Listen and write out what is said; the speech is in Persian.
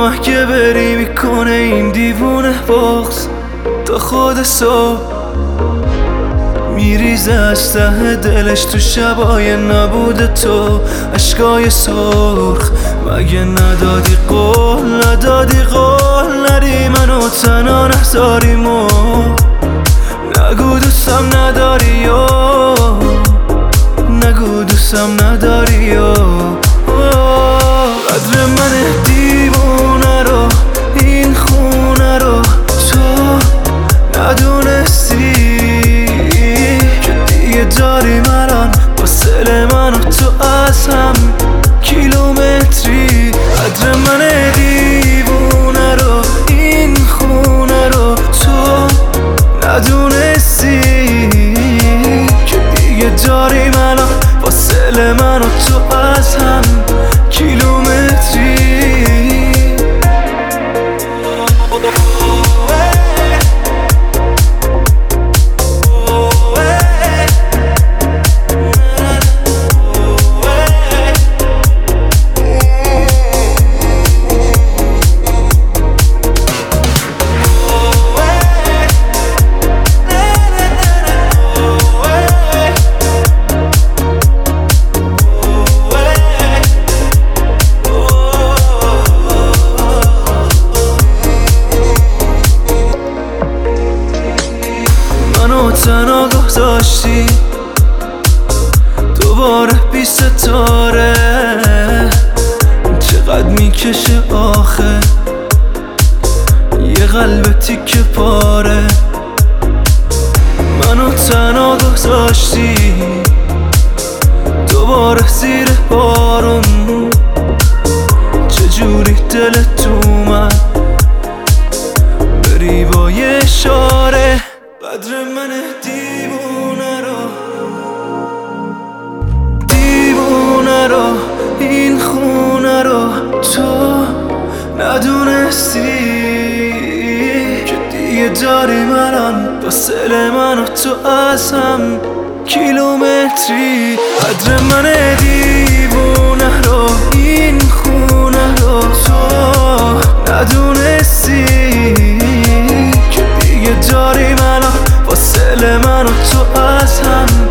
اگه بری میکنه این دیوونه بغض تا خود صبح میریزه از ته دلش تو شبای نبود تو اشکای سرخ. مگه ندادی قول نری منو تنها نذاریمو نگو دوستم نداری نگو دوستم نداری قدر من دیوونه رو این خونه رو تو ندونستی که دیگه داری الان فاصله من و تو از هم کیلومتری. قدر من دیوونه رو این خونه رو تو ندونستی که دیگه داریم الان فاصله من و تو از هم کیلومتری. منو تنها گذاشتی دوباره بی ستاره چقدر میکشه آخه یه قلب تیکه پاره. منو تنها گذاشتی دوباره زیر بارون چجوری دلت اومد بری با یه اشاره. قدر من دیوونه رو این خونه رو تو ندونستی که دیگه داریم الان فاصله من و تو از هم کیلومتری. قدر من دیوونه رو این خونه رو تو ندونستی که دیگه داریم الان فاصله من و تو از هم